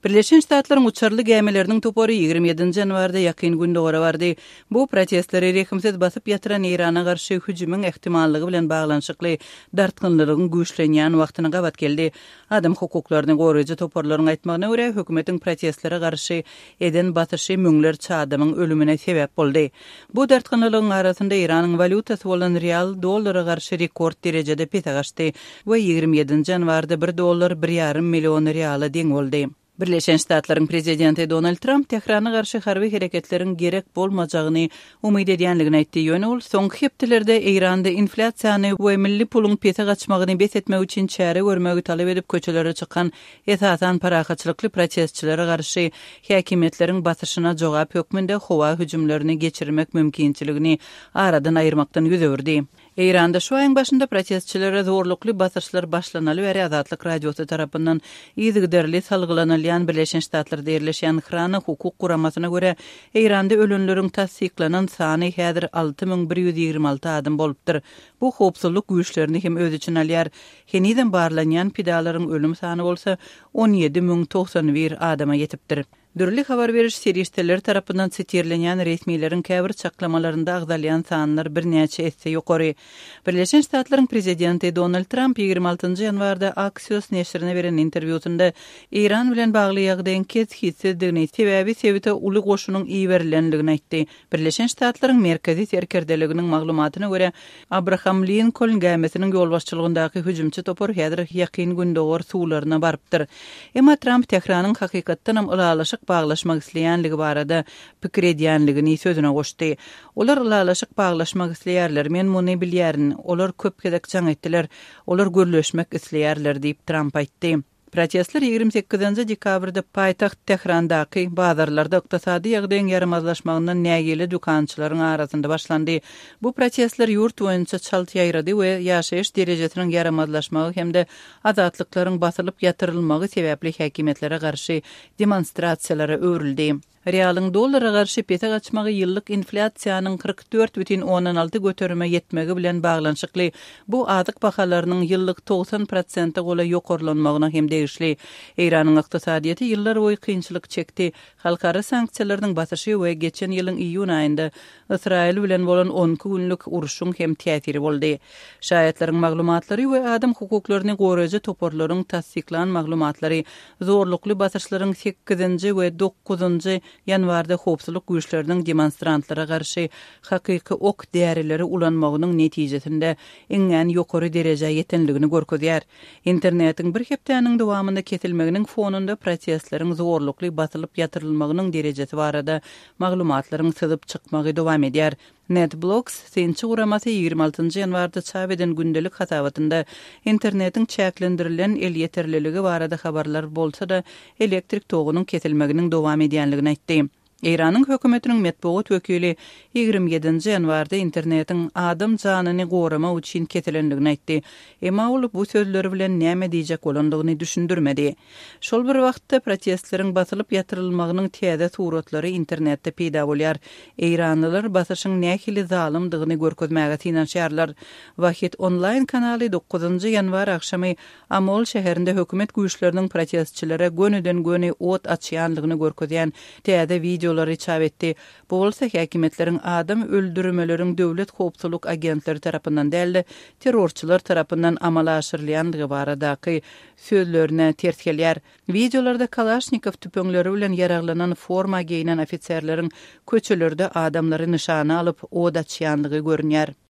Birleşen Ştatlaryň uçarly gämeleriniň topory 27 ýanwarda ýakyn günde gora bardy. Bu protestleri rekimsiz basyp ýatyran Irana garşy hüjümüň ähtimallygy bilen baglanyşykly dartgynlygyň güýçlenýän wagtyna gabat geldi. Adam hukuklaryny goraýjy toporlaryň aýtmagyna görä, hökümetiň protestlere garşy eden batyşy müňler çadamyň ölümine sebäp boldy. Bu dartgynlygyň arasynda Iranyň valutasy bolan real dollara garşy rekord derejede petagaşdy we 27 ýanwarda $1 1,5 million reala deň boldy. Birleşen Ştatlaryň prezidenti Donald Trump Tehrana garşy harby hereketleriň gerek bolmajagyny umyt edýänligini aýtdy. Ýöne ol soňky hepdelerde Iranda inflasiýany we milli puluň pete gaçmagyny besletmek üçin çäre görmegi talap edip köçelere çykan esasan parahaçylykly protestçilere garşy häkimetleriň batyşyna jogap hökmünde howa hüjümlerini geçirmek mümkinçiligini aradan aýyrmakdan ýüz öwürdi. Iranda şu aýyň başynda protestçilere zorlukly basyşlar başlanaly we Azatlyk radiosu tarapyndan ýygyderli salgylanalan Birleşen Ştatlarda ýerleşen Hrana hukuk guramasyna görä Iranda ölenleriň tasdiklanan sany häzir 6126 adam bolupdyr. Bu howpsuzlyk güýçlerini hem öz için alýar. Heniden barlanýan pidalaryň ölüm sany bolsa 17091 adama ýetipdir. Dürli habar beriş serişteler tarapyndan sitirlenýän resmiýlerin käbir çaklamalarynda agdalýan sanlar birnäçe esse ýokary. Birleşen Ştatlaryň prezidenti Donald Trump 26 ýanwarda Axios neşrine beren interwýusynda Iran bilen bagly ýagdaýyň keskinçiligini sebäbi sebäte uly goşunyň iýerilenligini aýtdy. Birleşen Ştatlaryň merkezi serkerdeliginiň maglumatyna görä Abraham Lincoln gämesiniň ýolbaşçylygyndaky hüjümçi topor häzir ýakyn gündogor suwlaryna barypdyr. Emma Trump Tehranyň hakykatdan hem ulalaşyk baglaşmak isleýänligi barada pikir edýänligini sözüne goşdy. Olar ulalaşyk baglaşmak isleýärler, men muny bilýärin. Olar köp gezek jaň etdiler. Olar görleşmek isleýärler diýip Trump aýtdy. Protestler 28 dekabrda paýtaxt Tehrandaky bazarlarda ykdysady ýagdaýyň ýaramazlaşmagyndan nägeli dükançylaryň arasynda başlandy. Bu protestler ýurt boýunça çalty ýaýrady we ýaşaýyş derejesiniň ýaramazlaşmagy hemde azatlyklaryň basylyp ýatyrylmagy sebäpli häkimetlere garşy demonstrasiýalara öwrildi. Realyň dollara garşy pete gaçmagy ýyllyk inflasiýanyň 44,16 göterme ýetmegi bilen baglanyşykly. Bu azyk bahalarynyň ýyllyk 90% gola ýokarlanmagyna hem degişli. Iranyň ykdysadyety ýyllar boýy kynçylyk çekdi. Halkara sanksiýalaryň basyşy we geçen ýylyň iýun aýynda Israil bilen bolan 10 günlük uruşyň hem täsiri boldy. Şaýatlaryň maglumatlary we adam hukuklaryny goraýjy toporlaryň tasdiklan maglumatlary zorlukly basyşlaryň 8-nji we 9-njy ýanwarda howpsuzlyk güýçleriniň demonstrantlara garşy hakyky ok däreleri ulanmagynyň netijesinde eňen ýokary dereje ýetenligini görkezýär. Internetiň bir hepdäniň dowamında kesilmeginiň fonunda protestleriň zorlukly basylyp ýatyrylmagynyň derejesi barada maglumatlaryň syzyp çykmagy dowam edýär. NetBlocks sençi guramasy 26 ýanwarda çap eden gündelik hatabynda internetiň çäklendirilen el ýeterliligi barada habarlar bolsa da elektrik togunyň kesilmeginiň dowam edýänligini aýtdy. Iranyň hökümetiniň medeniýet wekili 27 ýanwarda internetiň adam janyny gorama üçin ketilenligini aýtdy. Emma ol bu sözleri bilen näme diýjek bolandygyny düşündirmedi. Şol bir wagtda protestleriň basylyp ýatyrylmagynyň täze suratlary internetde peýda bolýar. Iranlylar basyşyň nähili zalymdygyny görkezmäge tinanşýarlar. Wahid online kanaly 9 ýanwar akşamy Amol şäherinde hökümet güýçleriniň protestçilere gönüden-göne ot açýanlygyny görkezýän täze video çap etdi. Bu bolsa häkimetleriň adam öldürmeleriň döwlet howpsuzlyk agentleri tarapyndan däldi, terrorçylar tarapyndan amala aşyrylýandygy baradaky sözlerine ters gelýär. Videolarda Kalaşnikov tüpöňleri bilen ýaraglanan forma giyinen ofitserleriň köçelerde adamlary nişana alyp od açýandygy görünýär.